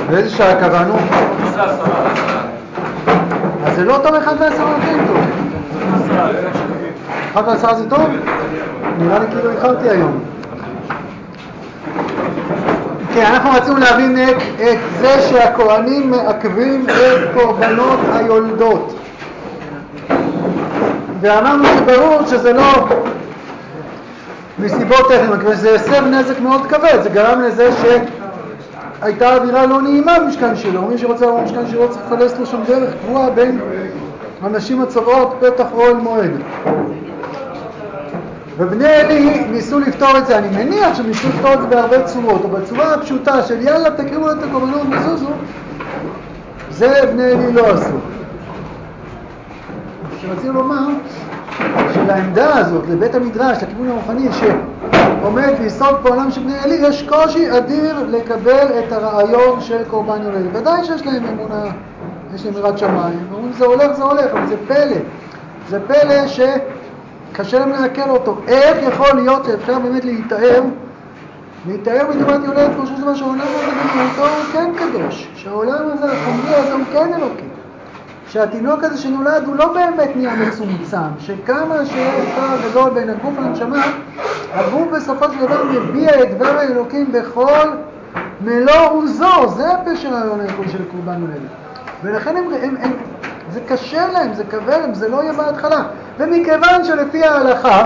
באיזה שעה קבענו? אז זה לא טוב 1:10 כן טוב. 1:10 זה טוב? נראה לי כאילו איחרתי היום. כן, אנחנו רצינו להבין את זה שהכהנים מעכבים את קורבנות היולדות. ואמרנו שברור שזה לא מסיבות טכניות, זה הסב נזק מאוד כבד, זה גרם לזה שהייתה אווירה לא נעימה במשכן שלו, מי שרוצה לראות משכן שלו צריך לפלס לו שם דרך קבועה בין אנשים הצובעות פתח אוהל מועד. ובני אלי ניסו לפתור את זה, אני מניח שהם ניסו לפתור את זה בהרבה צורות, אבל בצורה הפשוטה של יאללה תקריבו את הקורבנות וזוזו, זה בני אלי לא עשו. שרצינו לומר שלעמדה הזאת, לבית המדרש, לכיוון הרוחני שעומד ביסוד פועלם של בני אלי, יש קושי אדיר לקבל את הרעיון של קורבן יולדת. ודאי שיש להם אמונה, יש להם יראת שמיים, ואומרים זה הולך, אבל זה פלא. זה פלא שקשה להם להקל אותו. איך יכול להיות שאפשר באמת להתאר בטומאת יולדת, כמו שזה מה שהעולם הזה במהותו הוא כן קדוש, שהעולם הזה, החומרי הזה הוא כן אלוקי. שהתינוק הזה שנולד הוא לא באמת נהיה מצומצם, שכמה שיש פער גדול בין הגוף לנשמה, הגוף בסופו של דבר מביע את דבר האלוקים בכל מלוא עוזו, זה הפשר הרעיון האלוקי של קורבן יולדת. ולכן זה קשה להם, זה כבד להם, זה לא יהיה בהתחלה. ומכיוון שלפי ההלכה,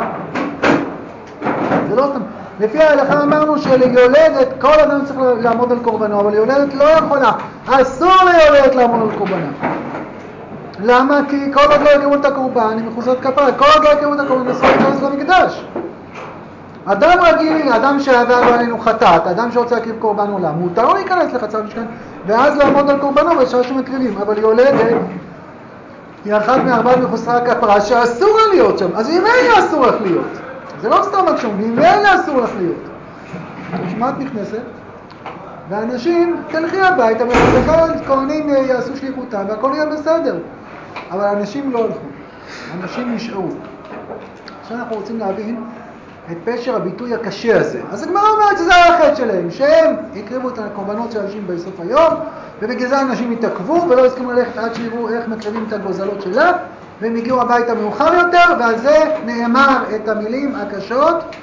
זה לא סתם, לפי ההלכה אמרנו שליולדת כל אדם צריך לעמוד על קורבנו, אבל יולדת לא יכולה, אסור ליולדת לעמוד על קורבנה. למה? כי כל עוד לא יקראו את הקורבן, היא מחוסרת כפרה, כל עוד לא יקראו את הקורבן, אסור להיכנס למקדש. אדם רגיל, אדם שעבר עלינו חטאת, אדם שרוצה להקריב קורבן עולם, מותר לו להיכנס לחצר המשכן, ואז לעמוד על קורבנו בשעה שמקריבים, אבל יולדת היא אחת מארבעת מחוסרי הכפרה שאסור לה להיות שם, אז אם אין לה אסור לך להיות. זה לא סתם רק שם, אם אין לה אסור לך להיות. שמה את נכנסת? ואנשים תלכי הביתה ובכלל כהנים יעשו שליחותם והכל יהיה בסדר. אבל אנשים לא הלכו, אנשים נשארו. עכשיו אנחנו רוצים להבין את פשר הביטוי הקשה הזה. אז הגמרא אומרת שזה היה החטא שלהם, שהם הקריבו את הקורבנות של אנשים בסוף היום, ובגלל זה אנשים התעכבו ולא הסכימו ללכת עד שיראו איך מקריבים את הגוזלות שלה, והם הגיעו הביתה מאוחר יותר, ועל זה נאמר את המילים הקשות.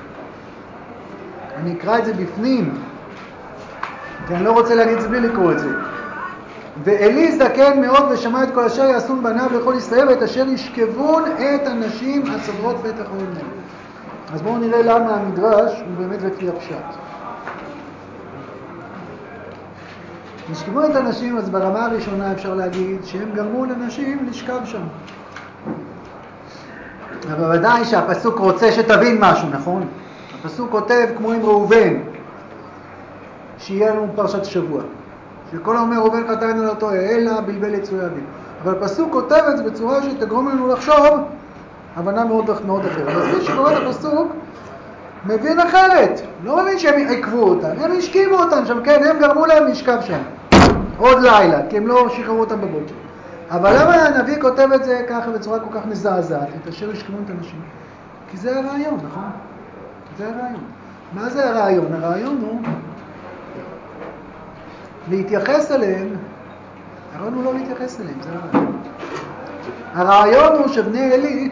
אני אקרא את זה בפנים, כי אני לא רוצה להגיד את זה בלי לקרוא את זה. ואלי זקן מאוד ושמע את כל אשר יעשון בניו לכל ישראל, ואת אשר ישכבון את הנשים הצוברות פתח אוהל מועד. אז בואו נראה למה המדרש הוא באמת לפי הפשט. ישכבו את הנשים, אז ברמה הראשונה אפשר להגיד שהם גרמו לנשים לשכב שם. אבל ודאי שהפסוק רוצה שתבין משהו, נכון? הפסוק כותב כמו עם ראובן, שיהיה לנו פרשת שבוע. שכל האומר ראובן חטאנו לא טועה, אלא בלבל יצויה בי. אבל הפסוק כותב את זה בצורה שתגרום לנו לחשוב הבנה מאוד אחרת. אז מי שקורא את הפסוק מבין אחרת. לא מבין שהם עקבו אותם, הם השכיבו אותם שם, כן, הם גרמו להם לשכב שם. עוד לילה, כי הם לא שחררו אותם בבוקר. אבל למה הנביא כותב את זה ככה בצורה כל כך מזעזעת, את אשר ישכבו את הנשים? כי זה הרעיון, נכון? זה הרעיון. מה זה הרעיון? הרעיון הוא להתייחס אליהם, הרעיון הוא לא להתייחס אליהם, זה הרעיון. הרעיון הוא שבני אלי,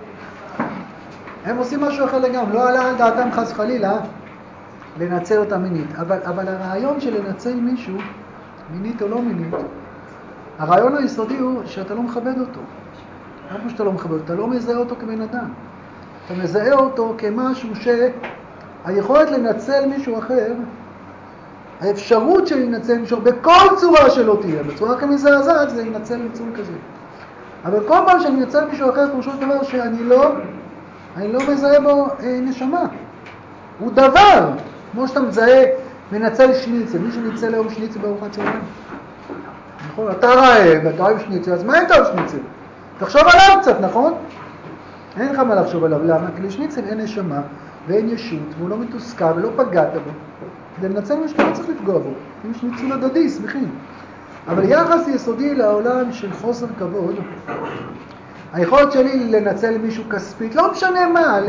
הם עושים משהו אחר לגמרי, לא עלה על דעתם חס חלילה לנצל אותה מינית. אבל הרעיון של לנצל מישהו, מינית או לא מינית, הרעיון היסודי הוא שאתה לא מכבד אותו. למה שאתה לא מכבד אותו? אתה לא מזהה אותו כבן אדם. אתה מזהה אותו כמשהו שהיכולת לנצל מישהו אחר, האפשרות של לנצל מישהו בכל צורה שלא תהיה, בצורה כמזעזעת זה לנצל ניצול כזה. אבל כל פעם שאני מנצל מישהו אחר, כמו שום דבר שאני לא מזהה בו נשמה. הוא דבר, כמו שאתה מזהה מנצל שניצל. מישהו ניצל היום שניצל בארוחת צהריים. נכון, אתה רעב, אתה אוהב שניצל, אז מה היית אוהב שניצל? תחשוב עליו קצת, נכון? אין לך מה לחשוב עליו, למה? כי לשניצל אין נשמה ואין ישות, והוא לא מתוסכל ולא פגעת בו. כדי לנצל משהו לא צריך לפגוע בו. אם יש ניצול הדדי, שמחים. אבל יחס יסודי לעולם של חוסר כבוד, היכולת שלי לנצל מישהו כספית, לא משנה מה,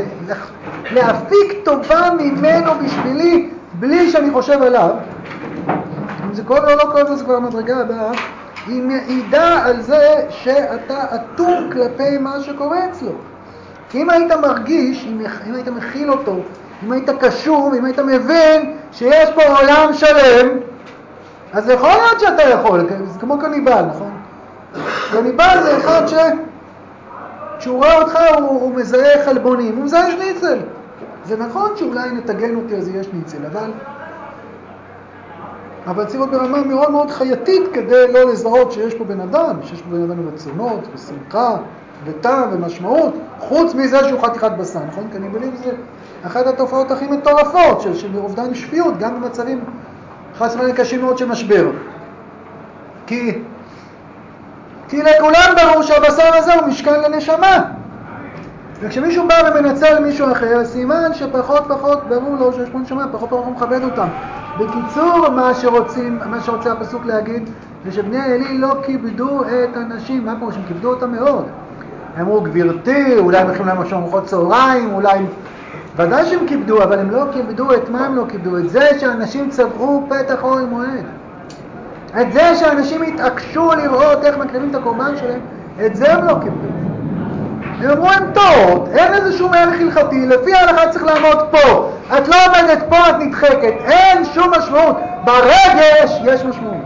להפיק טובה ממנו בשבילי, בלי שאני חושב עליו, אם זה כואב או לא כואב, זה כבר מדרגה הבאה. היא מעידה על זה שאתה אטום כלפי מה שקורה אצלו. כי אם היית מרגיש, אם היית מכיל אותו, אם היית קשוב, אם היית מבין שיש פה עולם שלם, אז יכול להיות שאתה יכול, זה כמו קניבל, נכון? קניבל זה אחד כשהוא רואה אותך הוא מזהה חלבונים, הוא מזהה שניצל. זה נכון שאולי נתגן אותי אז יש שניצל, אבל צריך להיות ברמה מאוד מאוד חייתית כדי לא לזהות שיש פה בן אדם, שיש פה בן אדם ברצונות, בשמחה, וטעם ומשמעות, חוץ מזה שהוא חתיכת בשר, נכון? קניבלים זה אחת התופעות הכי מטורפות של אובדן שפיות, גם במצבים חס וחלילה קשים מאוד של משבר. כי לכולם ברור שהבשר הזה הוא משכן לנשמה. וכשמישהו בא ומנצל מישהו אחר, סימן שפחות ברור לו שיש פה נשמה, פחות הוא מכבד אותם. בקיצור, מה שרוצה הפסוק להגיד, זה שבני אלי לא כיבדו את הנשים. מה פה? שהם כיבדו אותם מאוד. הם אמרו, גבירתי, אולי הם הולכים להם משהו ארוחת צהריים, אולי... ודאי שהם כיבדו, אבל הם לא כיבדו. את מה הם לא כיבדו? את זה שאנשים צבעו פתח אוהל מועד. את זה שאנשים התעקשו לראות איך מקריבים את הקורבן שלהם, את זה הם לא כיבדו. הם אמרו, הם טועות, אין איזה שום ערך הלכתי, לפי ההלכה צריך לעמוד פה. את לא עומדת פה, את נדחקת, אין שום משמעות. ברגש יש משמעות.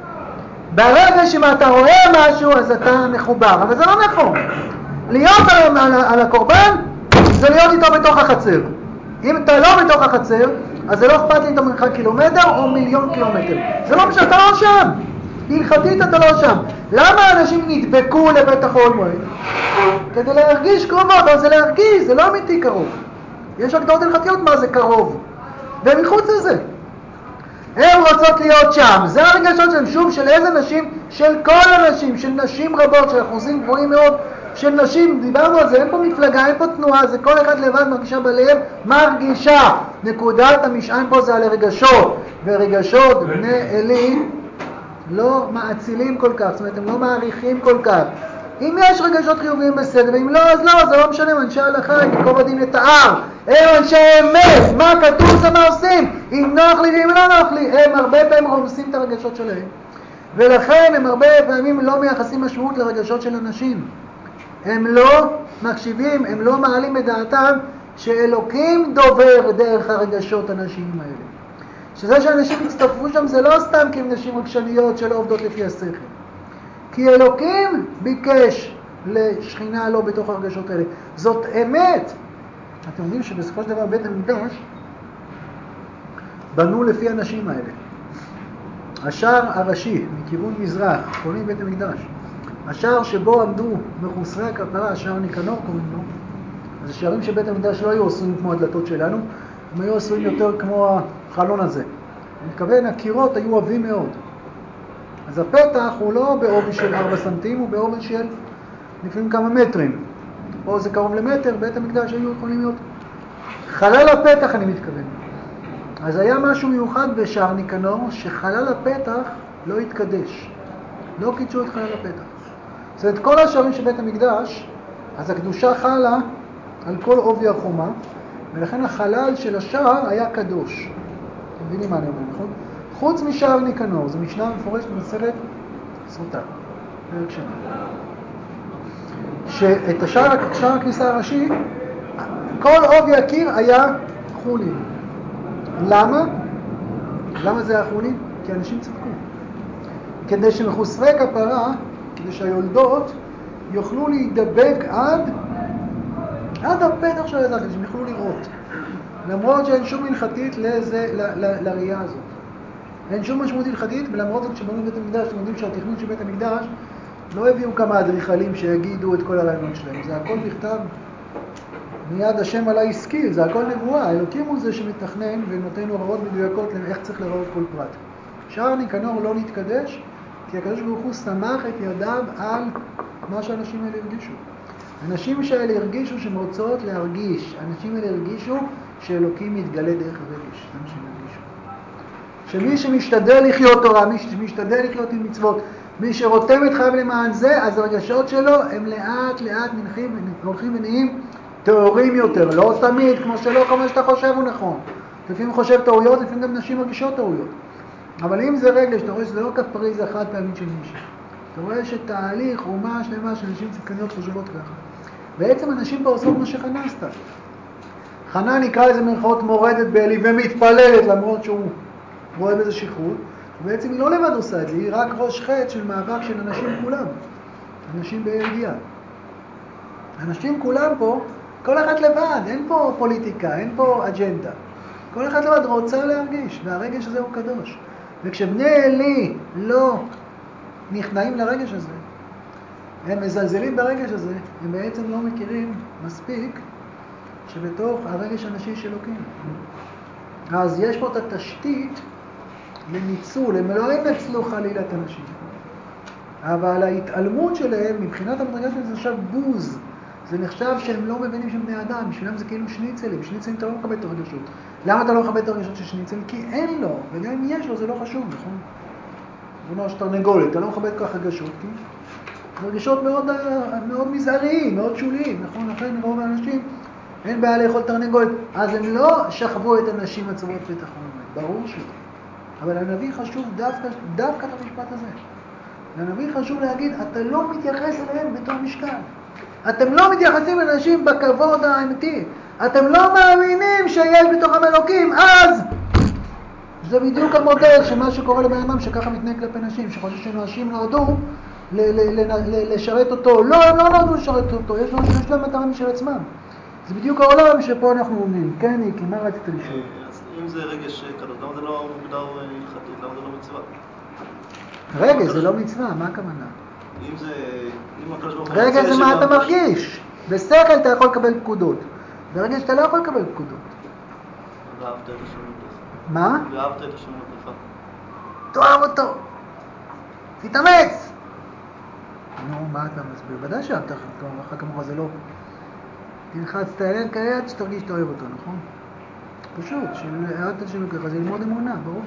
ברגש אם אתה רואה משהו, אז אתה מחובר, אבל זה לא נכון. להיות על הקורבן, זה להיות איתו בתוך החצר. אם אתה לא בתוך החצר, אז זה לא אכפת לי אם אתה מרחק קילומטר או מיליון קילומטר. זה לא משנה, אתה לא שם. הלכתית אתה לא שם. למה אנשים נדבקו לבית אוהל מועד? כדי להרגיש קרובות, אבל זה להרגיש, זה לא אמיתי קרוב. יש הגדרות הלכתיות מה זה קרוב. ומחוץ לזה. הן רוצות להיות שם. זה הרגשות שלהם, שוב, של איזה נשים? של כל הנשים, של נשים רבות, של אחוזים גבוהים מאוד, של נשים, דיברנו על זה, אין פה מפלגה, אין פה תנועה, זה כל אחד לבד מרגישה בלב, מרגישה. נקודת המשען פה זה על הרגשות, ורגשות בני אלי לא מעצילים כל כך, זאת אומרת, הם לא מעריכים כל כך. אם יש רגשות חיוביים בסדר, ואם לא, אז לא, זה לא משנה, אנשי ההלכה, הם יקוב הדין את העם, הם אנשי אמת, מה כתוב זה מה עושים, אם נוח לי ואם לא נוח לי, הם הרבה פעמים רומסים את הרגשות שלהם, ולכן הם הרבה פעמים לא מייחסים משמעות לרגשות של אנשים. הם לא מקשיבים, הם לא מעלים את דעתם שאלוקים דובר דרך הרגשות הנשיים האלה. שזה שאנשים הצטרפו שם זה לא סתם כי הם נשים רגשניות שלא עובדות לפי השכל. כי אלוקים ביקש לשכינה לא בתוך הרגשות האלה. זאת אמת. אתם יודעים שבסופו של דבר בית המקדש בנו לפי הנשים האלה. השער הראשי מכיוון מזרח, קוראים בית המקדש. השער שבו עמדו מחוסרי הכפרה, השער ניקנור קוראים לו, אז השערים של בית המקדש לא היו עשויים כמו הדלתות שלנו, הם היו עשויים יותר כמו החלון הזה. אני מתכוון, הקירות היו עבים מאוד. אז הפתח הוא לא בעובי של 4 סנטים, הוא בעובי של לפעמים כמה מטרים. פה זה קרוב למטר, בית המקדש היו יכולים להיות חלל הפתח, אני מתכוון. אז היה משהו מיוחד בשער ניקנור, שחלל הפתח לא התקדש. לא קידשו את חלל הפתח. זאת אומרת, כל השערים של בית המקדש, אז הקדושה חלה על כל עובי החומה, ולכן החלל של השער היה קדוש. אתם מבינים מה אני אומר, נכון? חוץ משער ניקנור, זו משנה מפורשת במסכת סוטה, פרק שני. שאת שער הכניסה הראשי, כל עובי הקיר היה חולין. למה? למה זה היה חולין? כי אנשים צדקו. כדי שמחוסרי כפרה, כדי שהיולדות יוכלו להידבק עד הפתח של הידע, כדי שהם יוכלו לראות. למרות שאין שום הלכתית לראייה הזאת. אין שום משמעות הלכתית, ולמרות זאת שבנו בית המקדש, אתם יודעים שהתכנון של בית המקדש לא הביאו כמה אדריכלים שיגידו את כל הרעיונות שלהם. זה הכל נכתב מיד השם עלי השכיל, זה הכל נבואה. אלוקים הוא זה שמתכנן ונותן הוראות מדויקות לאיך צריך לראות כל פרט. שער ניקנור לא נתקדש, כי הקדוש ברוך הוא שמח את ידיו על מה שהאנשים האלה הרגישו. האנשים האלה הרגישו שהם רוצות להרגיש. האנשים האלה הרגישו שאלוקים מתגלה דרך הרגש. זה מה שהם הרגישו. שמי שמשתדל לחיות תורה, מי שמשתדל לחיות עם מצוות, מי שרותם את חייו למען זה, אז הרגשות שלו הם לאט לאט הולכים ונהיים טהורים יותר. לא תמיד, כמו שלא כל מה שאתה חושב הוא נכון. לפעמים חושב טעויות, לפעמים גם נשים מרגישות טעויות. אבל אם זה רגש, אתה רואה שזה לא קפריזה חד פעמית של מישהו. אתה רואה שתהליך, אומה שלמה של נשים צדקניות חושבות ככה. בעצם אנשים פה עושות מה שחנה עשתה. חנה נקרא לזה מרכאות מורדת באלי ומתפללת למרות שהוא רואה בזה שכרות. ובעצם היא לא לבד עושה את זה, היא רק ראש חץ של מאבק של אנשים כולם. אנשים בידיעה. אנשים כולם פה, כל אחד לבד, אין פה פוליטיקה, אין פה אג'נדה. כל אחד לבד רוצה להרגיש, והרגש הזה הוא קדוש. וכשבני אלי לא נכנעים לרגש הזה, הם מזלזלים ברגש הזה, הם בעצם לא מכירים מספיק שבתוך הרגש הנשי של אלוקים. אז יש פה את התשתית לניצול, הם לא ינצלו חלילה את הנשים. אבל ההתעלמות שלהם, מבחינת המדרגה שלהם, זה נחשב בוז. זה נחשב שהם לא מבינים שהם בני אדם, בשבילם זה כאילו שניצלים. שניצלים אתה לא מכבד את הרגשות. למה אתה לא מכבד את הרגשות של שניצל? כי אין לו, וגם אם יש לו זה לא חשוב, נכון? זה לא שתרנגולת, אתה לא מכבד כך רגשות, כי רגשות מאוד, מאוד מזעריים, מאוד שוליים, נכון? לכן רוב האנשים אין בעיה לאכול תרנגולת. אז הם לא שכבו את הנשים הצוות ואת החומר, ברור שלא. אבל לנביא חשוב דווקא את המשפט הזה. לנביא חשוב להגיד, אתה לא מתייחס אליהם בתור משקל. אתם לא מתייחסים לאנשים בכבוד האמיתי. אתם לא מאמינים שיש בתוכם אלוקים, אז זה בדיוק המודל של מה שקורה לבן אדם שככה מתנהג כלפי נשים, שחושב שנשים נועדו לשרת אותו. לא, הם לא נועדו לשרת אותו, יש להם מטרה משל עצמם. זה בדיוק העולם שפה אנחנו עומדים. כן, ניקי, מה רצית לשאול? אם זה רגש קדוש, למה זה לא מוגדר הלכתית? למה זה לא מצווה? רגש זה לא מצווה, מה הכוונה? אם הקדוש ברוך הוא... רגש זה מה אתה מרגיש. בשכל אתה יכול לקבל פקודות. ברגש אתה לא יכול לקבל פקודות. ואהבת את השם אלוקיך. מה? ואהבת את השם אלוקיך. תאהב אותו. תתאמץ. נו, מה אתה מסביר? ודאי שאהבת אחר כמוך זה לא. תלחץ את היד כיד שתרגיש שאתה אוהב אותו, נכון? פשוט, שאהבת את השם אלוקיך זה ללמוד אמונה, ברור.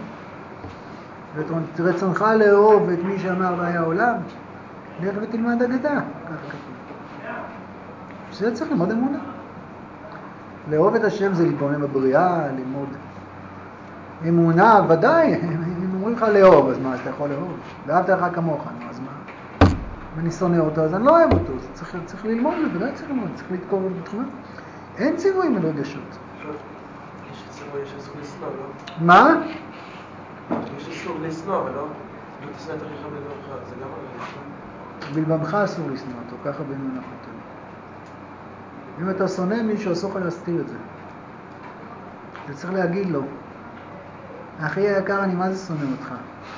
ורצונך לאהוב את מי שאמר והיה עולם, לך ותלמד אגדה, ככה כתוב. שזה צריך ללמוד אמונה. לאהוב את השם זה להתבונן בבריאה, ללמוד אמונה, ודאי, אם אומרים לך לאהוב, אז מה, אתה יכול לאהוב? ואהבת לך כמוך, אז מה? אם אני שונא אותו, אז אני לא אוהב אותו, אז צריך ללמוד, ודאי צריך ללמוד, צריך לתקור בתחומה. אין ציוויים על רגשות. יש ציווי, יש אסור לשנוא, לא? מה? יש אסור לשנוא, אבל לא? לא תשנא את אחיך בלבבך, זה גם הרגש. בלבבך אסור לשנוא אותו, ככה בינינו אנחנו תמיד. אם אתה שונא מישהו, אסור לך להסתיר את זה. אתה צריך להגיד לו, אחי היקר, אני מה זה שונא אותך?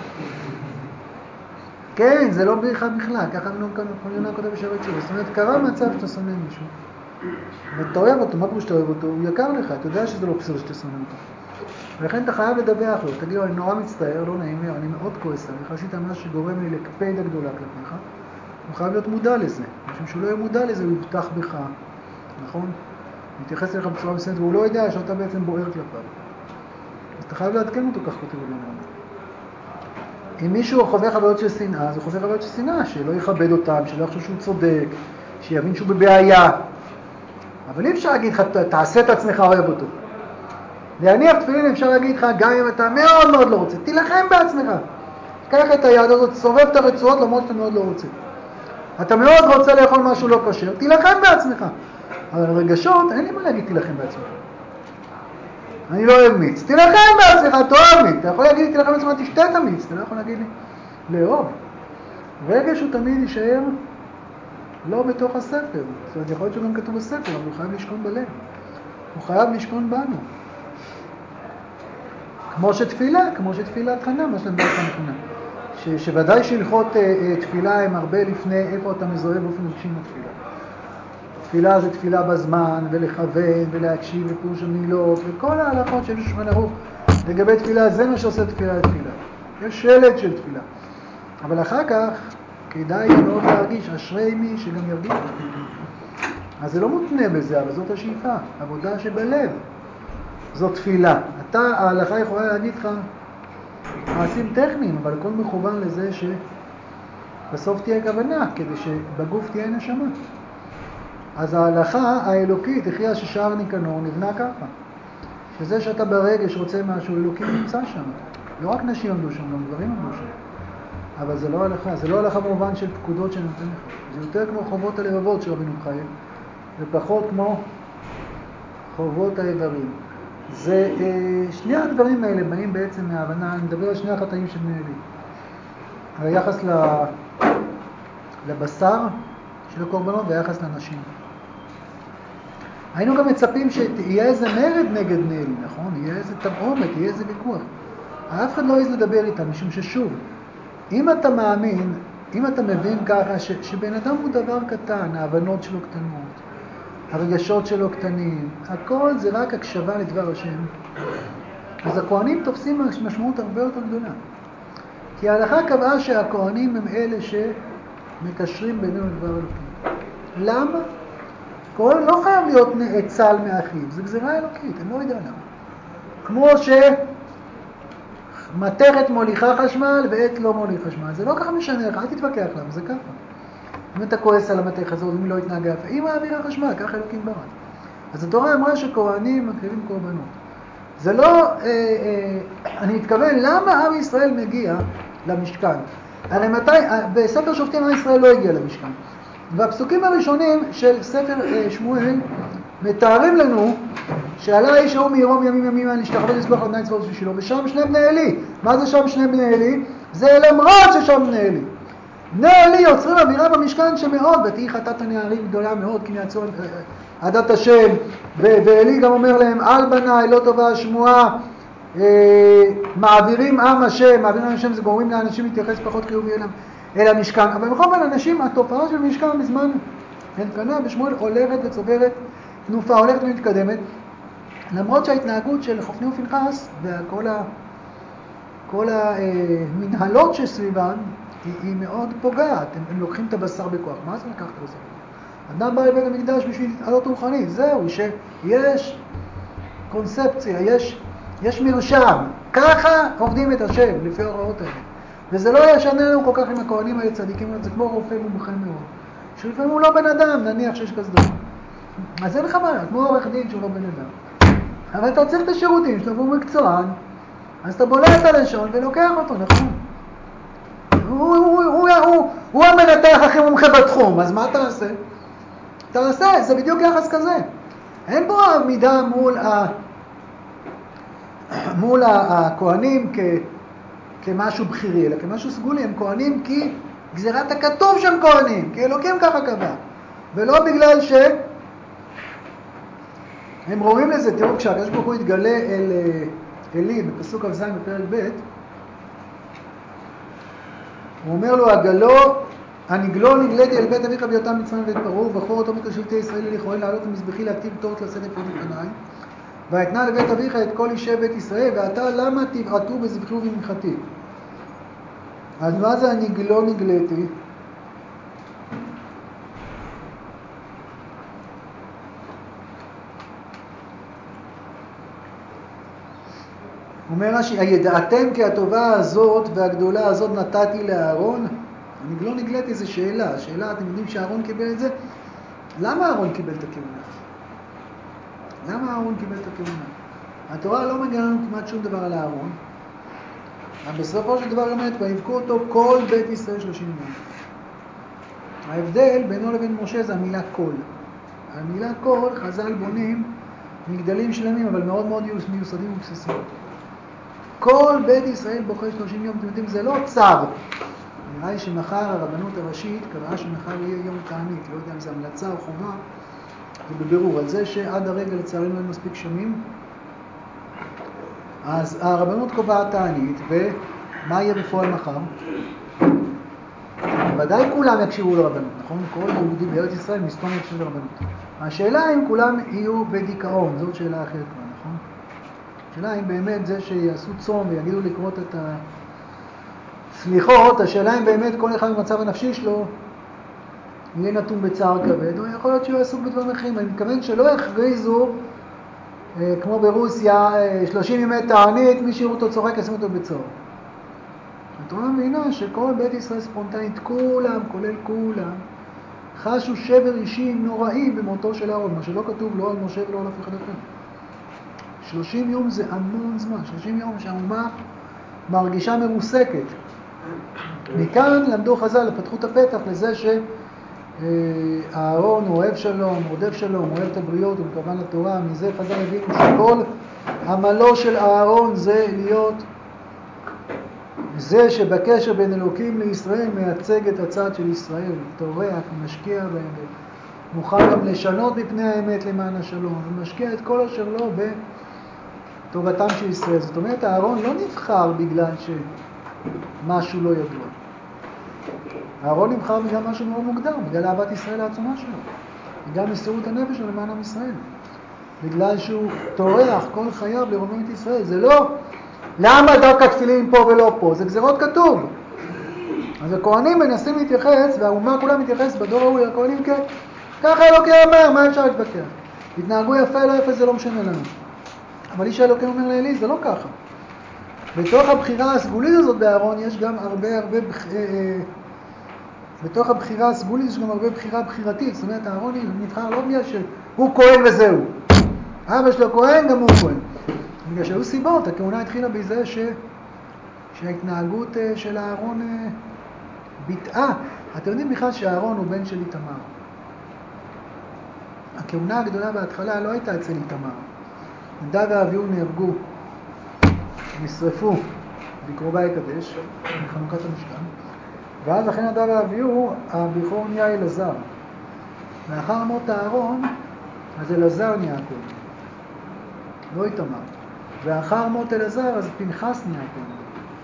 כן, זה לא בריחה בכלל, ככה יונה כותב בשרת שלו. זאת אומרת, קרה מצב שאתה שונא מישהו, ואתה אוהב אותו, מה כמו שאתה אוהב אותו? הוא יקר לך, אתה יודע שזה לא בסדר שאתה שונא אותו. ולכן אתה חייב לדווח לו, תגיד לו, אני נורא מצטער, לא נעים לי, אני מאוד כועס עליך, עשית משהו שגורם לי לקפידה גדולה כלפיך. הוא חייב להיות מודע לזה, משום שהוא לא יהיה מודע לזה, הוא יבטח בך, נכון? מתייחס אליך בצורה מסוימת, והוא לא יודע שאתה בעצם בוער כלפיו. אז אתה חייב לעדכן אותו, כך כותב עלינו. אם מישהו חווה חוויות של שנאה, אז הוא חווה חוויות של שנאה, שלא יכבד אותם, שלא יחשוב שהוא צודק, שיבין שהוא בבעיה. אבל אי אפשר להגיד לך, תעשה את עצמך, אוהב אותו. להניח תפילין אפשר להגיד לך, גם אם אתה מאוד מאוד לא רוצה, תילחם בעצמך. קח את היד הזאת, סובב את הרצועות למרות שאתה מאוד לא רוצה. אתה מאוד רוצה לאכול משהו לא כשר, תילחם בעצמך. אבל רגשות, אין לי מה להגיד תילחם בעצמך. אני לא אוהב מיץ. תילחם בעצמך, תאהב מיץ. אתה יכול להגיד לי תילחם בעצמך, תשתה את המיץ. אתה לא יכול להגיד לי לאהוב. רגש הוא תמיד יישאר לא בתוך הספר. זאת אומרת, יכול להיות שגם כתוב בספר, אבל הוא חייב לשכון בלב. הוא חייב לשכון בנו. כמו שתפילת חנה, מה שלמדה חנה. שוודאי שהלכות תפילה הם הרבה לפני איפה אתה מזוהה באופן רגשי בתפילה. תפילה זה תפילה בזמן, ולכוון, ולהקשיב, ופירוש המילות, וכל ההלכות שיש בשולחן ערוך. לגבי תפילה, זה מה שעושה תפילה לתפילה. יש שלד של תפילה. אבל אחר כך, כדאי מאוד להרגיש, אשרי מי שגם ירגיש. אז זה לא מותנה בזה, אבל זאת השאיפה, עבודה שבלב. זאת תפילה. ההלכה יכולה להגיד לך מעשים טכניים, אבל הכל מכוון לזה שבסוף תהיה כוונה, כדי שבגוף תהיה נשמה. אז ההלכה האלוקית, הכריע ששער ניקנור, נבנה ככה. שזה שאתה ברגש רוצה משהו, אלוקי נמצא שם. לא רק נשים עמדו שם, גם גברים עמדו שם. אבל זה לא הלכה, זה לא הלכה במובן של פקודות שנותן לך. זה יותר כמו חובות הלבבות של רבינו חיים, ופחות כמו חובות האיברים. זה, שני הדברים האלה באים בעצם מההבנה, אני מדבר על שני החטאים של בני אלי. היחס לבשר של הקורבנות והיחס לנשים. היינו גם מצפים שיהיה איזה מרד נגד בני אלי, נכון? יהיה איזה תרעומת, יהיה איזה ויכוח. אף אחד לא יעז לדבר איתם, משום ששוב, אם אתה מאמין, אם אתה מבין ככה שבן אדם הוא דבר קטן, ההבנות שלו קטנות, הרגשות שלו קטנים, הכל זה רק הקשבה לדבר השם. אז הכהנים תופסים משמעות הרבה יותר גדולה. כי ההלכה קבעה שהכהנים הם אלה שמקשרים בינינו לדבר אלוקים. למה? כהן לא חייב להיות צל מאחיו, זה גזירה אלוקית, אני לא יודע למה. כמו מתכת מוליכה חשמל ועת לא מוליך חשמל, זה לא ככה משנה לך, אל תתווכח למה, זה ככה. אם אתה כועס על המתך הזאת, אם לא יתנהגה, אם מעבירה חשמל, ככה אלוקים ברא. אז התורה אמרה שכהנים מקריבים קורבנות. זה לא, אני מתכוון, למה עם ישראל מגיע למשכן? הרי בספר שופטים עם ישראל לא הגיע למשכן. והפסוקים הראשונים של ספר שמואל מתארים לנו שעלה האיש ההוא מירום ימים להשתחוות לזבוח לאדוני צבאות שלו, ושם שני בני אלי. מה זה שם שני בני אלי? זה למרות ששם בני אלי. בני אלי יוצרים אווירה במשכן שמאוד, ותהי חטאת הנערים גדולה מאוד, כי נעצו עדת השם, ואלי גם אומר להם, אל בניי, לא טובה השמועה, מעבירים עם השם, מעבירים עם השם, זה גורמים לאנשים להתייחס פחות חיובי אל המשכן. אבל בכל זאת, אנשים, התופעה של משכן בזמן אלקנה בשמואל הולכת וצוברת תנופה, הולכת ומתקדמת, למרות שההתנהגות של חופני ופנחס וכל המנהלות שסביבן היא מאוד פוגעת. הם לוקחים את הבשר בכוח. מה זה לקחת את הבשר בכוח? אדם בא לבית המקדש בשביל להתעלות רוחנית. זהו, שיש קונספציה, יש מרשם. ככה עובדים את השם לפי ההוראות האלה. וזה לא ישנה לנו כל כך עם הכהנים האלה צדיקים, זה כמו רופא מומחה מאוד. שלפעמים הוא לא בן אדם, נניח שיש כזה דבר. אז אין לך מה, כמו עורך דין שהוא לא בן אדם. אבל אתה צריך את השירותים שלו והוא מקצוען, אז אתה בולע את הלשון ולוקח אותו, נכון? הוא המנתח הכי מומחה בתחום, אז מה תעשה? תעשה, זה בדיוק יחס כזה. אין פה עמידה מול הכהנים כמשהו בחירי, אלא כמשהו סגולי. הם כהנים כי גזירת הכתוב שהם כהנים, כי אלוקים ככה קבע. ולא בגלל הם רואים לזה, תראו, כשהקדוש ברוך הוא יתגלה אל אלי בפסוק כ"ז בפרק ב', הוא אומר לו, הנגלו נגלתי אל בית אביך בהיותם מצרים ובית פרעה, ובחור אותו מקדש שבטי ישראל לכהן לעלות למזבחי להקטיב תורת לשאת את כבוד לפניי, ואתנה לבית אביך את כל אישי בית ישראל, ואתה למה תבעטו בזבחי ובמנחתי? אז מה זה הנגלו נגלתי? אומר רש"י, הידעתם כי הטובה הזאת והגדולה הזאת נתתי לאהרון? הנגלו נגלתי זה שאלה. השאלה, אתם יודעים שאהרון קיבל את זה? למה אהרון קיבל את הכהונה? למה אהרון קיבל את הכהונה? התורה לא מגיעה לנו כמעט שום דבר על אהרון. אבל בסופו של דבר אומרת, ויבכו אותו כל בית ישראל 30 יום. ההבדל בינו לבין משה זה המילה כל. המילה כל, חז"ל בונים מגדלים שלמים, אבל מאוד מאוד מיוסדים ובסיסיים. כל בית ישראל בוכה 30 יום, אתם יודעים, זה לא צו. נראה לי שמחר הרבנות הראשית קבעה שמחר יהיה יום תענית, לא יודע אם זה המלצה או חובה, ובבירור על זה שעד הרגע לצערנו אין מספיק שנים. אז הרבנות קובעת תענית, ומה יהיה בפועל מחר? ודאי כולם יקשיבו לרבנות, נכון? כל יהודי בארץ ישראל מסתום יקשיב לרבנות. השאלה אם כולם יהיו בדיכאון, זאת שאלה אחרת כבר, נכון? השאלה אם באמת זה שיעשו צום ויגידו לקרות את הסליחות, השאלה אם באמת כל אחד במצב הנפשי שלו יהיה נתון בצער כבד, או יכול להיות שהוא יעסוק בדברים אחרים. אני מתכוון שלא יכריזו, כמו ברוסיה, 30 ימי תענית, מי שיראו אותו צוחק, ישים אותו בצער. התורה מבינה שכל בית ישראל ספונטנית, כולם, כולל כולם, חשו שבר אישי נוראי במותו של אהרון, מה שלא כתוב לא על משה ולא על אף אחד אחר. 30 יום זה המון זמן, 30 יום שהאומה מרגישה מרוסקת. מכאן למדו חז"ל, פתחו את הפתח לזה שהאהרון הוא אוהב שלום, רודף שלום, אוהב את הבריות, הוא מכוון לתורה. מזה חז"ל הבינו שכל עמלו של אהרון זה להיות זה שבקשר בין אלוקים לישראל מייצג את הצד של ישראל, תורח, משקיע בהם, מוכן גם לשנות מפני האמת למען השלום, ומשקיע את כל אשר לו בטובתם של ישראל. זאת אומרת, אהרון לא נבחר בגלל שמשהו לא ידוע. אהרון נבחר בגלל משהו מאוד מוגדר, בגלל אהבת ישראל העצומה שלו, בגלל מסירות הנפש שלו למען עם ישראל, בגלל שהוא תורח כל חייו לרומם את ישראל. זה לא למה דווקא תפילין פה ולא פה, זה גזירות כתוב. אז הכהנים מנסים להתייחס, והאומה כולה מתייחס בדור ההוא לכהנים ככה אלוקים אומר, מה אפשר להתווכח? התנהגו יפה לא יפה, זה לא משנה לנו. אבל איש האלוקים אומר לאלי, זה לא ככה. בתוך הבחירה הסגולית הזאת באהרון יש גם הרבה בתוך הבחירה הסגולית יש גם הרבה בחירה בחירתית. זאת אומרת, אהרון נבחר לא בגלל שהוא כהן וזהו. אבא שלו כהן, גם הוא כהן. בגלל שהיו סיבות, הכהונה התחילה בזה שההתנהגות של אהרון ביטאה. אתם יודעים בכלל שאהרון הוא בן של איתמר. הכהונה הגדולה בהתחלה לא הייתה אצל איתמר. נדב ואביהו נהרגו, נשרפו בקרובי הקדש, בחנוכת המשכן, ואז אחרי נדב ואביהו הבכור נהיה אלעזר. לאחר מות אהרון, אז אלעזר נהיה כהן, לא איתמר. ואחר מות אלעזר, אז פנחס נהיה כהן.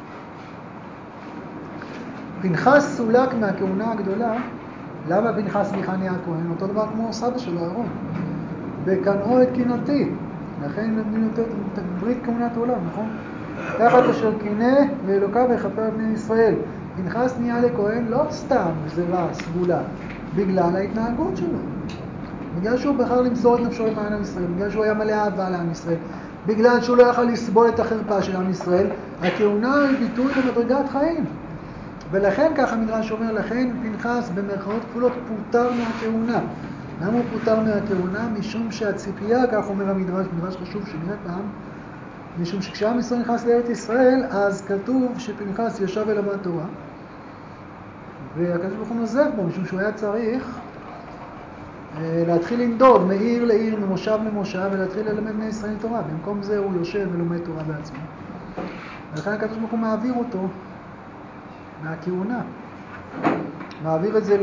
פנחס סולק מהכהונה הגדולה. למה פנחס נהיה כהן? אותו דבר כמו סבא של אהרון. בקנאו את קנאתי. לכן נותנים יותר ברית כהונת עולם, נכון? תחת אשר קינא לאלוקיו ויכפר על בני ישראל. פנחס נהיה לכהן לא סתם גזירה, סגולה, בגלל ההתנהגות שלו. בגלל שהוא בחר למסור את נפשו למען עם ישראל, בגלל שהוא היה מלא אהבה לעם ישראל, בגלל שהוא לא יכל לסבול את החרפה של עם ישראל. הכהונה היא ביטוי למדרגת חיים. ולכן, ככה המדרש אומר, לכן פנחס במרכאות כפולות פוטר מהכהונה. למה הוא פוטר מהכהונה? משום שהציפייה, כך אומר המדרש, מדרש חשוב שנראה פעם, משום שכשעם ישראל נכנס לארץ ישראל, אז כתוב שפנחס ישב ולמד תורה, והקדוש ברוך הוא נוזף בו, משום שהוא היה צריך להתחיל לנדוד מעיר לעיר, ממושב למושב, ולהתחיל ללמד בני ישראל תורה. במקום זה הוא יושב ולומד תורה בעצמו. ולכן הקדוש ברוך הוא מעביר אותו מהכהונה. מעביר את זה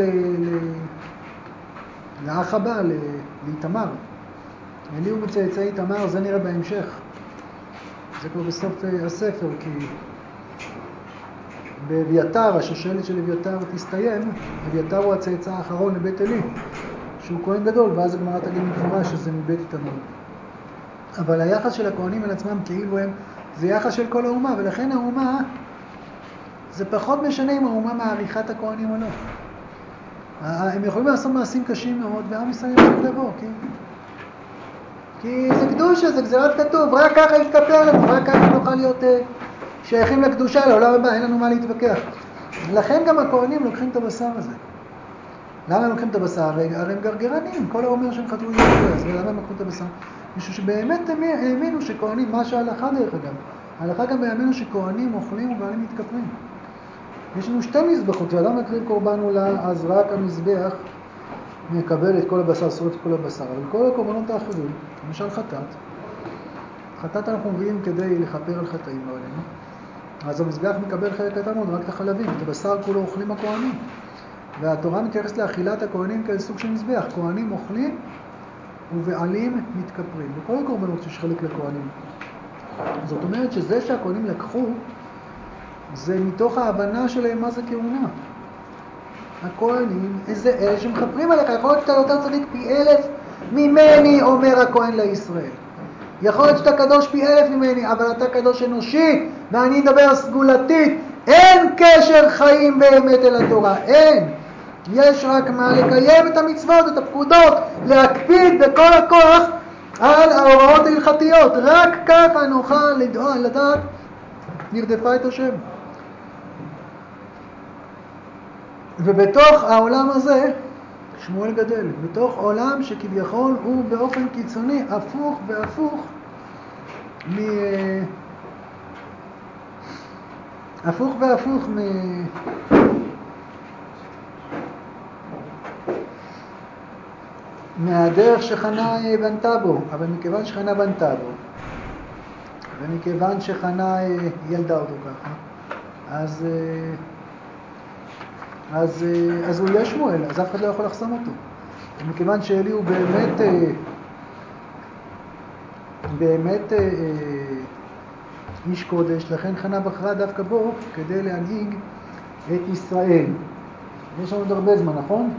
לאח הבא, לאיתמר. אלי הוא מצאצאי איתמר, זה נראה בהמשך. זה כבר בסוף הספר, כי באביתר, השושלת של אביתר תסתיים. אביתר הוא הצאצא האחרון לבית אלי, שהוא כהן גדול, ואז הגמרא תגיד מפורש שזה מבית איתמר. אבל היחס של הכהנים אל עצמם כאילו הם, זה יחס של כל האומה, ולכן האומה, זה פחות משנה אם האומה מעריכה את הכהנים או לא. הם יכולים לעשות מעשים קשים מאוד, ועם ישראל יכולים לבוא, כי זה קדושה, זה גזירת כתוב, רק ככה יתכפר לנו, רק ככה נוכל להיות שייכים לקדושה, לעולם הבא, אין לנו מה להתווכח. לכן גם הכהנים לוקחים את הבשר הזה. למה הם לוקחים את הבשר? הרי הם גרגרנים, כל האומר שהם חטאו יהודי, אז למה הם לוקחים את הבשר? משהו שבאמת הם האמינו שכהנים, מה שההלכה דרך אגב, ההלכה גם האמינו שכהנים אוכלים ובעלים מתכפרים. יש לנו שתי מזבחות, ואדם מקריב קורבן עולה, אז רק המזבח מקבל את כל הבשר, שורף את כל הבשר. אבל כל הקורבנות האחרים, למשל חטאת אנחנו מביאים כדי לכפר על חטאים לא עלינו. אז המזבח מקבל חלק קטן מאוד, רק את החלבים, את הבשר כולו אוכלים הכהנים. והתורה מתייחסת לאכילת הכהנים כאל סוג של מזבח. כהנים אוכלים ובעלים מתכפרים. בכל הקורבנות יש חלק לכהנים. זאת אומרת שזה שהכהנים לקחו, זה מתוך ההבנה שלהם מה זה כהונה. הכהנים, איזה אלה שמחפרים עליך, יכול להיות שאתה יותר צדיק פי 1000 ממני, אומר הכהן לישראל. יכול להיות שאתה קדוש פי 1000 ממני, אבל אתה קדוש אנושי, ואני אדבר סגולתית. אין קשר חיים באמת אל התורה, אין. יש רק מה לקיים את המצוות, את הפקודות, להקפיד בכל הכוח על ההוראות ההלכתיות. רק ככה נוכל לדעת נרדפה את השם. ובתוך העולם הזה, שמואל גדל, בתוך עולם שכביכול הוא באופן קיצוני, הפוך והפוך הפוך והפוך מהדרך שחנה בנתה בו, אבל מכיוון שחנה בנתה בו, ומכיוון שחנה ילדה אותו ככה, אז הוא יהיה שמואל, אז אף אחד לא יכול לחסום אותו. ומכיוון שאלי הוא באמת איש קודש, לכן חנה בחרה דווקא בו כדי להנהיג את ישראל. יש לנו עוד הרבה זמן, נכון?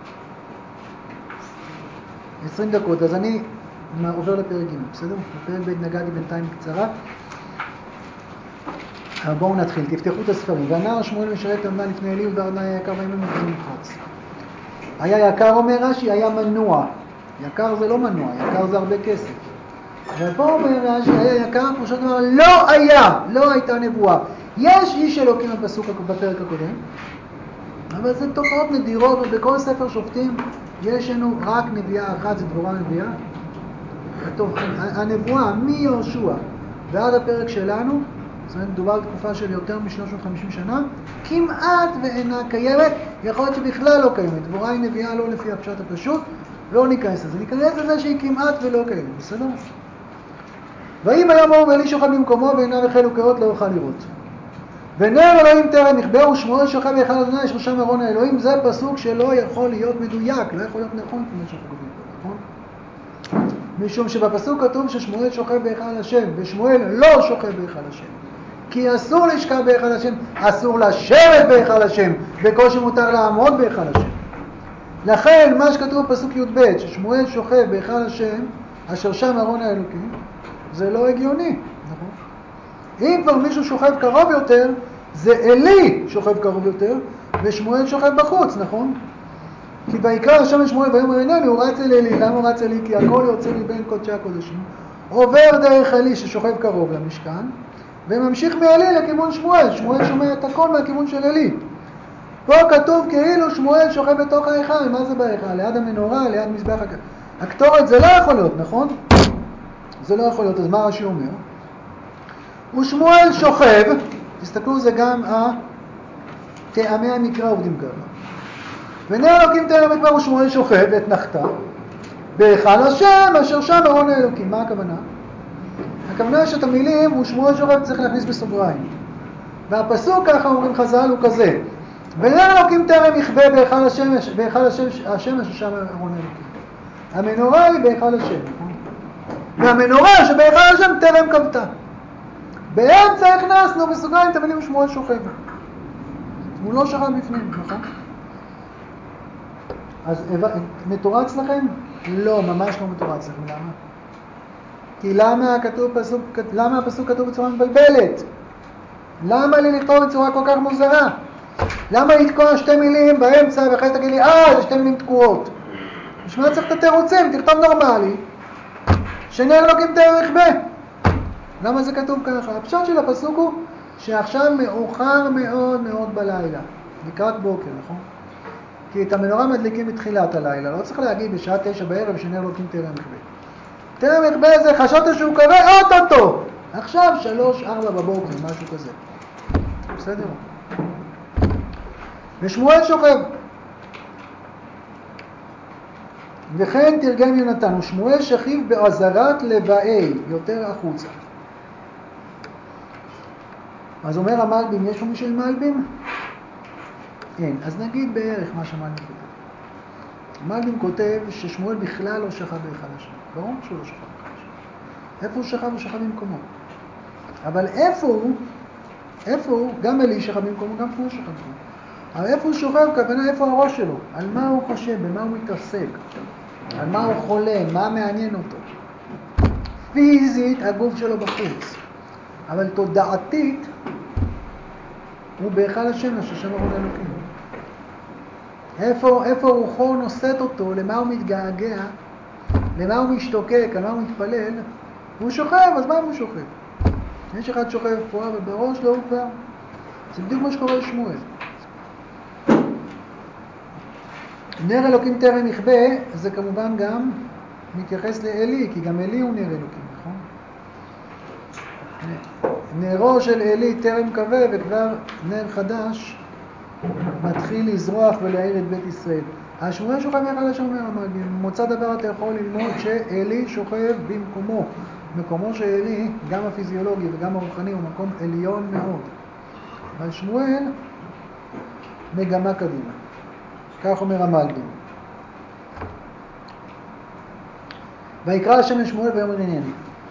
20 דקות, אז אני עובר לפרק ג', בסדר? לפרק ב' נגעתי בינתיים בקצרה. בואו נתחיל, תפתחו את הספרים. והנער שמואל משרת עמדה לפני אלי ובארנה היה יקר בימים ומחזים מחץ. היה יקר אומר רש"י, היה מנוע. יקר זה לא מנוע, יקר זה הרבה כסף. ופה אומר רש"י, היה יקר, כמו שאתה אומר, לא הייתה נבואה. יש איש אלוקים בפרק הקודם, אבל זה תופעות נדירות, ובכל ספר שופטים יש לנו רק נביאה אחת, זה דבורה נביאה. הנבואה מיהושע ועד הפרק שלנו, זאת אומרת, מדובר בתקופה של יותר מ-350 שנה, כמעט ואינה קיימת, יכול להיות שבכלל לא קיימת. דבורה היא נביאה לא לפי הפשט הפשוט, לא ניכנס לזה. ניכנס לזה שהיא כמעט ולא קיימת, בסדר? ויהי ביום ההוא ואלי שוכב במקומו ועיניו החלו כאות לא יוכל לראות. ונר אלוהים טרם יכבה ושמואל שוכב בהיכל ה' שושם ארון האלוהים. זה פסוק שלא יכול להיות מדויק, לא יכול להיות נכון כמו שאנחנו כותבים פה, נכון? משום שבפסוק כתוב ששמואל שוכב בהיכל השם, ושמואל לא שוכב בהיכל השם. כי אסור לשכב בהיכל השם, אסור לשבת בהיכל השם, בקושי מותר לעמוד בהיכל השם. לכן מה שכתוב בפסוק י"ב, ששמואל שוכב בהיכל השם, אשר שם ארון האלוקים, זה לא הגיוני, נכון? אם כבר מישהו שוכב קרוב יותר, זה אלי שוכב קרוב יותר, ושמואל שוכב בחוץ, נכון? כי ויקרא השם לשמואל ויאמר הנני, הוא רץ אל אלי. למה הוא רץ אלי? כי הכל יוצא מבין קודשי הקודשים, עובר דרך אלי ששוכב קרוב למשכן, וממשיך מאלי לכיוון שמואל. שמואל שומע את הכל מהכיוון של אלי. פה כתוב כאילו שמואל שוכב בתוך ההיכל. מה זה בהיכל? ליד המנורה, ליד מזבח הקטורת. זה לא יכול להיות, נכון? זה לא יכול להיות. אז מה רש"י אומר? ושמואל שוכב, תסתכלו, זה גם טעמי המקרא עובדים ככה. ונר אלוקים טרם יכבה ושמואל שוכב את נחתה בהיכל השם אשר שם ארון האלוקים. מה הכוונה? הכוונה שאת המילים ושמואל שוכב צריך להכניס בסוגריים. והפסוק, ככה אומרים חז"ל, הוא כזה: ונר אלוקים טרם יכבה בהיכל השם אשר שם ארון האלוקים. המנורה היא בהיכל השם, והמנורה שבהיכל השם טרם כבתה. באמצע הכנסנו בסוגריים את המילים ושמואל שוכב. הוא לא שכב בפנים, נכון? אז מתורץ לכם? לא, ממש לא מתורץ לכם. למה? כי למה הפסוק כתוב בצורה מבלבלת? למה לי לכתוב בצורה כל כך מוזרה? למה לתקוע שתי מילים באמצע ואחרי שתגיד לי, זה שתי מילים תקועות? בשביל צריך את התירוצים, תכתוב נורמלי, שנר אלוקים טרם יכבה. למה זה כתוב ככה? הפשט של הפסוק הוא שעכשיו מאוחר מאוד מאוד בלילה, לקראת בוקר, נכון? כי את המנורה מדליקים בתחילת הלילה, לא צריך להגיד בשעה 9 בערב שנר אלוקים טרם יכבה. טרם יכבה זה חשבת שהוא קרא אוטוטו. עכשיו 3-4 בבוקר, משהו כזה. בסדר? ושמואל שוכב. וכן תרגם יונתן, ושמואל שכיב בעזרת לבאי, יותר החוצה. אז אומר המלבים, יש פה מישהו עם מלבים? אין. אז נגיד בערך מה שמלבים כותב. המלבים כותב ששמואל בכלל לא שכב בהיכל השם. ברור שהוא לא שכב בהיכל השם. איפה הוא שכב? הוא שכב במקומו. אבל איפה הוא? גם אלי שכב במקומו, גם שמואל שכב במקומו. אבל איפה הוא שוכב? כוונה איפה הראש שלו? על מה הוא חושב? במה הוא מתעסק? על מה הוא חולם? מה מעניין אותו? פיזית הגוף שלו בחוץ. אבל תודעתית הוא בהיכל השם אשר שם ארון האלוקים. איפה רוחו נושאת אותו? למה הוא מתגעגע? למה הוא משתוקק? על מה הוא מתפלל? הוא שוכב, אז מה הוא שוכב? יש אחד שוכב פה, אבל בראש לא הוא כבר. זה בדיוק מה שקורה לשמואל. נר אלוקים טרם יכבה, זה כמובן גם מתייחס לאלי, כי גם אלי הוא נר אלוקים, נכון? נרו של אלי טרם כבה וכבר נר חדש מתחיל לזרוח ולהאיר את בית ישראל. השמואל שוכב יחד השומר, מוצא דבר אתה יכול ללמוד שאלי שוכב במקומו. מקומו של אלי, גם הפיזיולוגי וגם הרוחני, הוא מקום עליון מאוד. אבל שמואל מגמה קדימה. כך אומר המלבים. ויקרא השם לשמואל ויאמר הנני.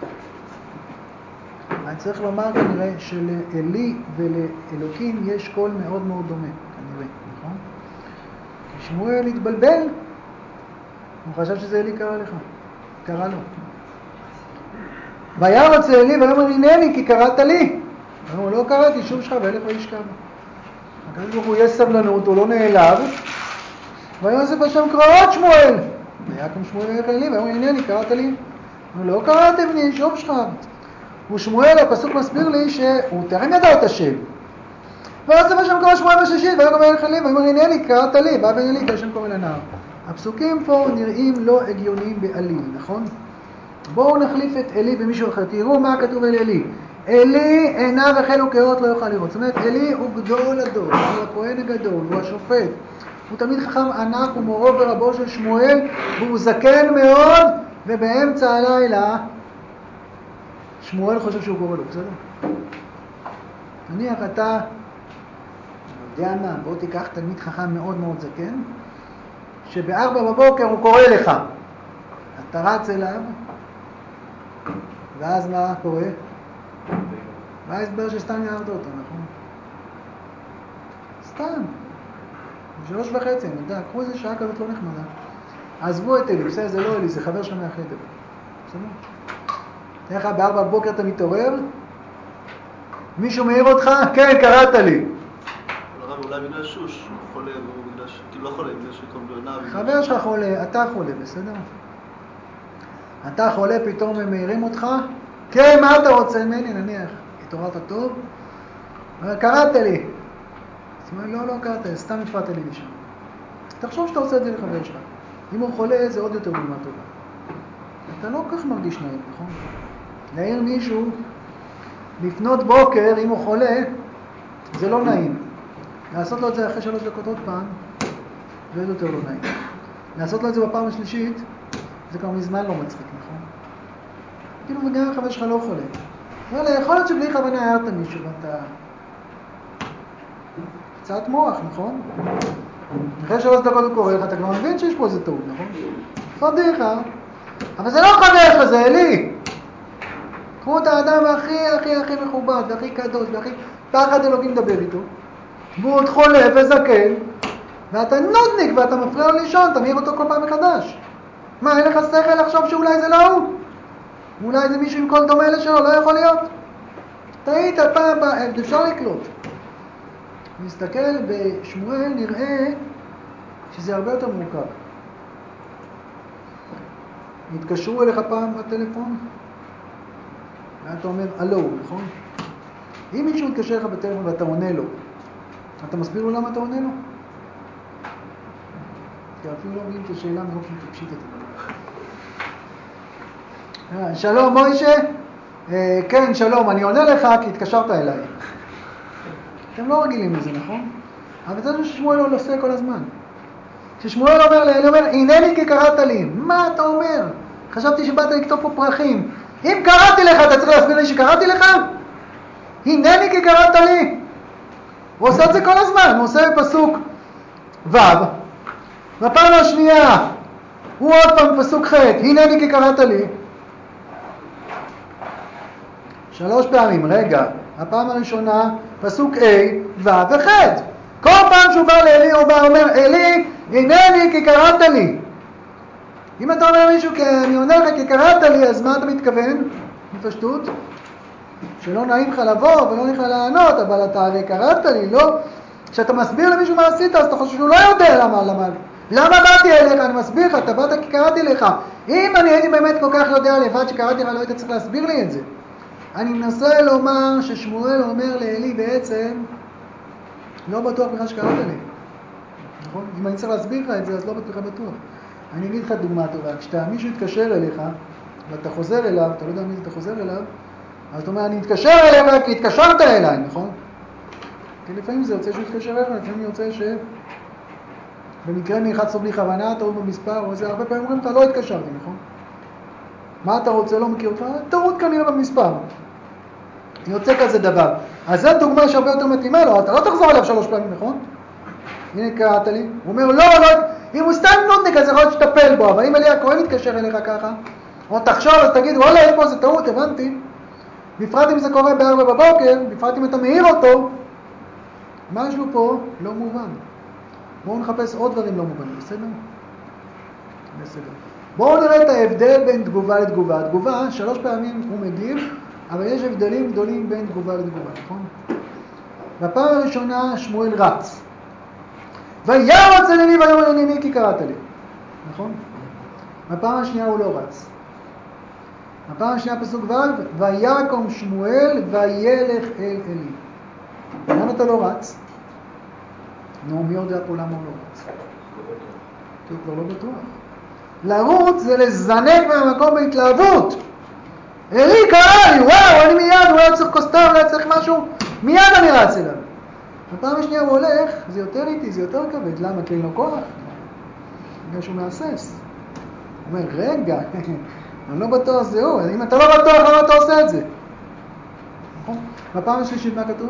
אני צריך לומר כנראה שלאלי ולאלוקים יש קול מאוד מאוד דומה, כנראה, נכון? כי שמואל התבלבל, הוא חשב שזה אלי קרא לך, קרא לו. וירוץ לאלי ויאמר הנני כי קראת לי. הוא לא קראתי, שוב שלך וילך וישכב. הקדוש ברוך הוא יש סבלנות, הוא לא נעלב. ויוסף השם קרא עוד שמואל. ויקם שמואל וילך אלי ויאמר הנני קראת לי. הוא לא קראתי בני, שוב שלך. ושמואל, הפסוק מסביר לי שהוא טרם ידע את השם. ויוסף השם קרא שמואל בשישית ויקם וילך אלי ויאמר הנני קראת לי. בא בן אלי כי השם קורא לנער. הפסוקים פה נראים לא הגיוניים בעליל, נכון? בואו נחליף את אלי במישהו אחר. תראו מה כתוב על אלי. אלי עיניו החלו כאות לא יוכל לראות. זאת אומרת, אלי הוא גדול הדור, הוא הכהן הגדול, הוא השופט. הוא תמיד חכם ענק ומורו ורבו של שמואל, והוא זקן מאוד, ובאמצע הלילה שמואל חושב שהוא קורא לו, בסדר? נניח אתה, יודע מה, בוא תיקח תלמיד חכם מאוד מאוד זקן, שב-4 בבוקר הוא קורא לך. אתה רץ אליו, ואז מה קורה? ואז הסבר שסתם יערת אותו, נכון? סתם. 3:30, אני יודע, קחו איזה שעה כזאת לא נחמדה. עזבו את אלי, בסדר, זה לא אלי, זה חבר שלך מהחדר. בסדר? תראה לך, ב4 בבוקר אתה מתעורר, מישהו מעיר אותך? כן, קראת לי. הרב, אולי בגלל שוש, הוא חולה, כאילו לא חולה, בגלל שקוראים לו עיניו. חבר שלך חולה, אתה חולה, בסדר? אתה חולה, פתאום הם מעירים אותך? כן, מה אתה רוצה ממני? נניח, התעוררת טוב? קראת לי. זאת אומרת, לא קראת לי, סתם הפרעת לי לשם. תחשוב שאתה עושה את זה לחבר שלך. אם הוא חולה, זה עוד יותר דוגמה טובה. אתה לא כל כך מרגיש נעים, נכון? להעיר מישהו, לפנות בוקר, אם הוא חולה, זה לא נעים. לעשות לו את זה אחרי 3 דקות עוד פעם, זה עוד יותר לא נעים. לעשות לו את זה בפעם השלישית, זה כבר מזמן לא מצחיק, נכון? כאילו, וגם החבר שלך לא חולה. אבל יכול להיות שבלי כוונה הערת מישהו, ואתה קצת מוח, נכון? אחרי 3 דקות הוא קורא לך, אתה כבר מבין שיש פה איזה טעות, נכון? פדיחה. אבל זה לא חבר שלך, זה אלי. קחו את האדם הכי מכובד, והכי קדוש, והכי פחד אלוקים לדבר איתו. והוא עוד חולה וזקן, ואתה נודניק ואתה מפריע לו לישון, תמיר אותו כל פעם מחדש. מה, אין לך שכל לחשוב שאולי זה לא הוא? אולי זה מישהו עם קול דומה לשלו, לא יכול להיות. טעית פעם, אפשר לקלוט. נסתכל בשמואל, נראה שזה הרבה יותר מורכב. התקשרו אליך פעם בטלפון, ואתה אומר, אלו, נכון? אם מישהו מתקשר לך בטלפון ואתה עונה לו, אתה מסביר לו למה אתה עונה לו? כי אפילו לא מבין את השאלה מאוד מתקשית את זה. שלום, מוישה? כן, שלום, אני עונה לך כי התקשרת אליי. אתם לא רגילים לזה, נכון? אבל זה ששמואל לא עושה כל הזמן. כששמואל אומר לאלי, אומר, הנני כי קראת לי. מה אתה אומר? חשבתי שבאת לכתוב פה פרחים. אם קראתי לך, אתה צריך להסביר לי שקראתי לך? הנני כי קראת לי. הוא עושה את זה כל הזמן, הוא עושה בפסוק ו', בפעם השנייה הוא עוד פעם בפסוק ח', הנני כי קראת לי. 3 פעמים, רגע, הפעם הראשונה פסוק A, ו' וח'. כל פעם שהוא בא לאלי הוא בא אומר, אלי, הנני כי קראת לי. אם אתה אומר מישהו, אני עונה לך כי קראת לי, אז מה אתה מתכוון? בפשטות? שלא נעים לך לבוא ולא נעים לך לענות, אבל אתה הרי קראת לי, לא? כשאתה מסביר למישהו מה עשית, אז אתה חושב שהוא לא יודע למה באתי אליך, אני מסביר לך, אתה באת כי קראתי לך. אם אני הייתי באמת כל כך יודע לבד שקראתי לך, לא היית צריך להסביר לי את זה. אני מנסה לומר ששמואל אומר לאלי בעצם, לא בטוח בכלל שקראת לי. נכון? אם אני צריך להסביר לך את זה, אז לא בטוח. אני אגיד לך דוגמה טובה. כשמישהו יתקשר אליך, ואתה חוזר אליו, אתה לא יודע מי אתה חוזר אליו, אז אתה אומר, אני אתקשר אליך כי התקשרת אליי, נכון? כי לפעמים זה יוצא שהוא יתקשר אליך, לפעמים יוצא במקרה נלחץ בלי כוונה, טעות במספר, או זה, הרבה פעמים אומרים לך, לא התקשרתי, נכון? מה אתה רוצה? לא מכיר אותך? טעות כנראה במספר. יוצא כזה דבר. אז זו דוגמה שהרבה יותר מתאימה לו, אתה לא תחזור עליו 3 פעמים, נכון? הנה קראת לי. הוא אומר, לא, אם הוא סתם נודניק, אז יכול להיות שתטפל בו, אבל אם אליה הכהן יתקשר אליך ככה, או תחשוב, אז תגיד, וואלה, יש פה זה טעות, הבנתי. בפרט אם זה קורה ב4 בבוקר, בפרט אם אתה מעיר אותו, משהו פה לא מובן. בואו נחפש עוד דברים לא מובנים, בסדר? בסדר. בואו נראה את ההבדל בין תגובה לתגובה. תגובה, 3 פעמים הוא מגיב, אבל יש הבדלים גדולים בין תגובה לתגובה, נכון? בפעם הראשונה שמואל רץ. וירוץ אל עלי ויאמר הנני כי קראת לי. נכון? בפעם השנייה הוא לא רץ. בפעם השנייה פסוק ו' ויקום שמואל וילך אל עלי. למה אתה לא רץ? נו, מי יודע פה למה הוא לא רץ? כי הוא כבר לא בטוח. לרוץ זה לזנק מהמקום בהתלהבות. עלי קרא לי, וואו, אני מיד, הוא היה צריך כוסתר, הוא היה צריך משהו, מיד אני רץ אליו. בפעם השנייה הוא הולך, זה יותר איטי, זה יותר כבד. למה? כי אין לו כוח. בגלל שהוא מאסס. הוא אומר, רגע, אני לא בטוח זהו. אם אתה לא בטוח, למה אתה עושה את זה? נכון? בפעם השלישית, מה כתוב?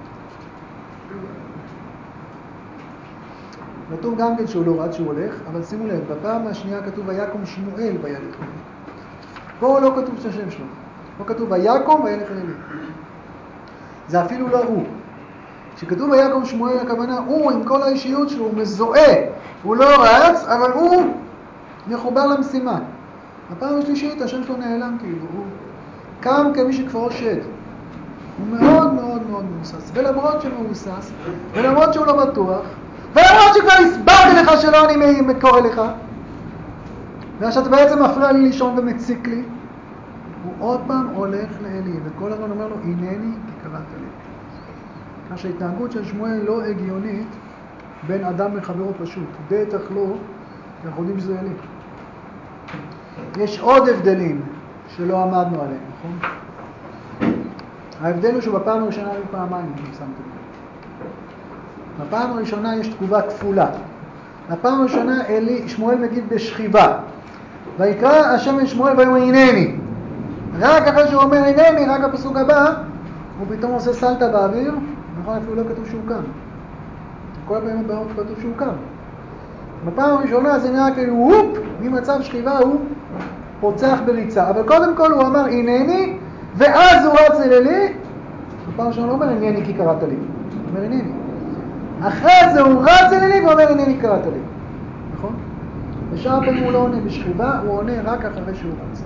כתוב גם כן שהוא לא רץ, שהוא הולך, אבל שימו לב, בפעם השנייה כתוב ויקום שמואל וילך. פה לא כתוב את השם שלו. פה כתוב ויקום וילך אלי. זה אפילו לא הוא. כשכתוב ויקום שמואל, הכוונה הוא עם כל האישיות שלו, הוא מזוהה. הוא לא רץ, אבל הוא מחובר למשימה. בפעם השלישית השם שלו נעלם כאילו. הוא קם כמי שכפרו שד. הוא מאוד מאוד מאוד מוסס. ולמרות שהוא מוסס, ולמרות שהוא לא בטוח, ולמרות שכבר הסברתי לך שלא אני מקור אליך, ושאתה בעצם מפריע לי לישון ומציק לי, הוא עוד פעם הולך לאלי, וכל הזמן אומר לו, הנני כי קראת לי. כך שההתנהגות של שמואל לא הגיונית בין אדם לחברו פשוט. בטח לא, אנחנו יודעים שזה אלי. יש עוד הבדלים שלא עמדנו עליהם, נכון? ההבדל הוא שבפעם הראשונה היו פעמיים, אם שמתם לב. בפעם הראשונה יש תגובה כפולה. בפעם הראשונה שמואל מגיד בשכיבה. ויקרא השם אל שמואל ויאמר הנני. רק אחרי שהוא אומר הנני, רק הפסוק הבא, הוא פתאום עושה סלטה באוויר, נכון, אפילו לא כתוב שהוא קם. כל הפעמים הבאות כתוב שהוא קם. בפעם הראשונה זה נראה כאילו הופ, ממצב שכיבה הוא פוצח בריצה. אבל קודם כל הוא אמר הנני, ואז הוא רץ אל אלי. בפעם הראשונה לא אומר הנני כי קראת לי, הוא אומר הנני. אחרי זה הוא רץ אל אלי ואומר הנני קראת לי. נכון? בשאר הפעמים הוא לא עונה בשכיבה, הוא עונה רק אחרי שהוא רץ.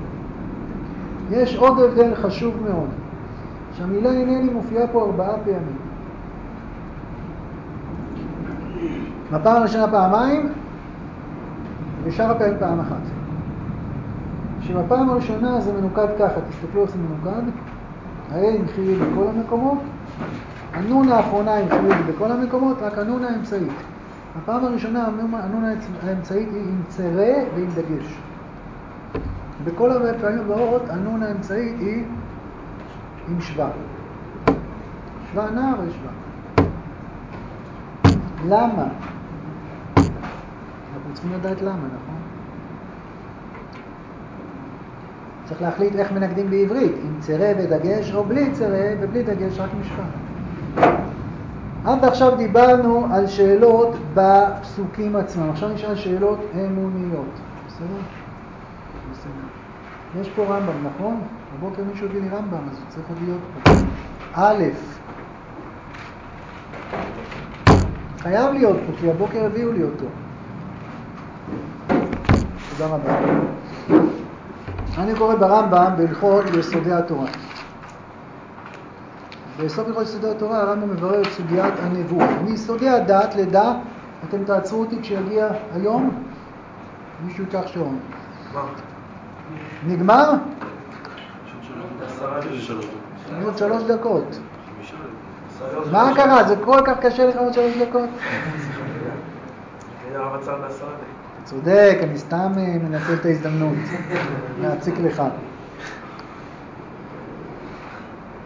יש עוד הבדל חשוב מאוד, שהמילה הנני מופיעה פה 4 פעמים. בפעם הראשונה פעמיים, בשאר הפעמים פעם אחת. שבפעם הראשונה זה מנוקד ככה, תסתכלו איך זה מנוקד. הרי עם חיוב בכל המקומות, הנון האחרונה עם חיוב בכל המקומות, רק הנון האמצעית. בפעם הראשונה הנון האמצעית היא עם צרה ועם דגש. בכל הפעמים הבאות הנון האמצעית היא עם שווה. שווה נע ושווה. למה? אנחנו צריכים לדעת למה, נכון? צריך להחליט איך מנגדים בעברית, עם צרה ודגש או בלי צרה ובלי דגש, רק משווה. עד עכשיו דיברנו על שאלות בפסוקים עצמם, עכשיו נשאל שאלות אמוניות. בסדר? בסדר. יש פה רמב"ם, נכון? בבוקר מישהו הביא לי רמב"ם, אז הוא צריך להיות פה. א', חייב להיות פה, כי הבוקר הביאו לי אותו. תודה רבה. אני קורא ברמב"ם בהלכות יסודי התורה. בסוף הלכות יסודי התורה הרמב"ם מברר את סוגיית הנבואה. מיסודי הדת לדע, אתם תעצרו אותי כשיגיע היום, מישהו ייקח שעון. נגמר? עוד 3 דקות. מה קרה? זה כל כך קשה לך עוד 3 דקות? צודק, אני סתם מנצל את ההזדמנות להציק לך.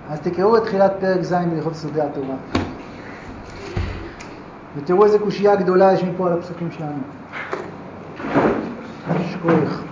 אז תקראו את תחילת פרק ז' בהלכות סוגי התורה. ותראו איזה קושייה גדולה יש מפה על הפסוקים שלנו. שכוח.